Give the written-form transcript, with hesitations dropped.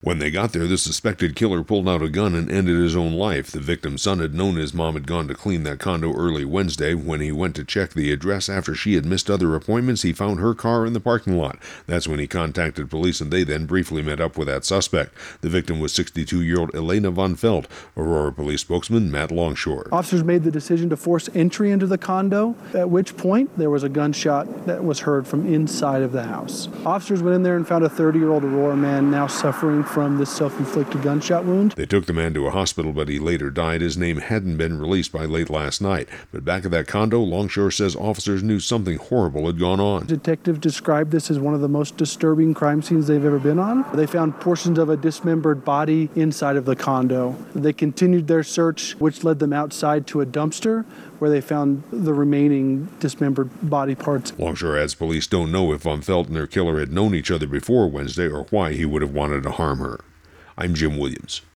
When they got there, the suspected killer pulled out a gun and ended his own life. The victim's son had known his mom had gone to clean that condo early Wednesday. When he went to check the address after she had missed other appointments, he found her car in the parking lot. That's when he contacted police, and they then briefly met up with that suspect. The victim was 62-year-old Elena Von Felt. Aurora Police spokesman Matt Longshore. Officers made the decision to force entry into the condo, at which point there was a gunshot that was heard from inside of the house. Officers went in there and found a 30-year-old Aurora man now suffering from this self-inflicted gunshot wound. They took the man to a hospital, but he later died. His name hadn't been released by late last night. But back at that condo, Longshore says officers knew something horrible had gone on. Detectives described this as one of the most disturbing crime scenes they've ever been on. They found portions of a dismembered body inside of the condo. They continued their search, which led them outside to a dumpster, where they found the remaining dismembered body parts. Longshore adds police don't know if Von Felt and their killer had known each other before Wednesday or why he would have wanted to harm her. I'm Jim Williams.